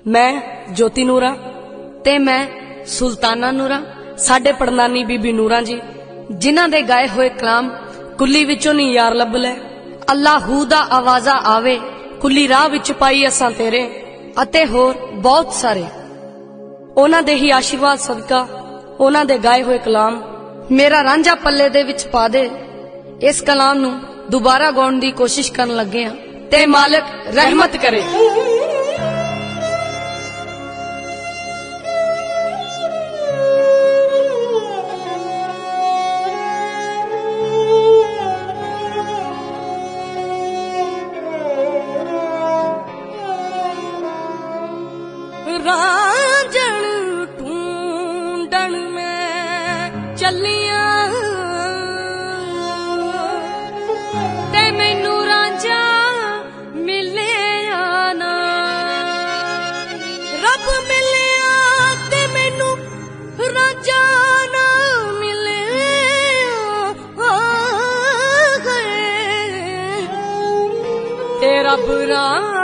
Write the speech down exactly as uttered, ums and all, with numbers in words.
मैं ज्योति नूरा ते मैं सुल्ताना नूरा, साडे पड़नानी बीबी नूरा जी, जिन्हां दे गाए होए कलाम कुल्ली विचों नी यार लभ लै, अल्लाहू दा आवाजा आवे, कुल्ली राह विच पाई असां तेरे, अते होर बहुत सारे। उन्हां दे ही आशीर्वाद सदका उन्हां दे गाए होए कलाम मेरा रांझा पल्ले दे विच पा दे। इस कलाम नू दोबारा गाउण दी कोशिश करन लगे हां ते मालिक रहमत करे। रांझण ढूंढण में चलियां ते मैनू रांझा मिलिया ना, रब मिलिया ते मैनू रांझा ना मिलिया, ते रब रां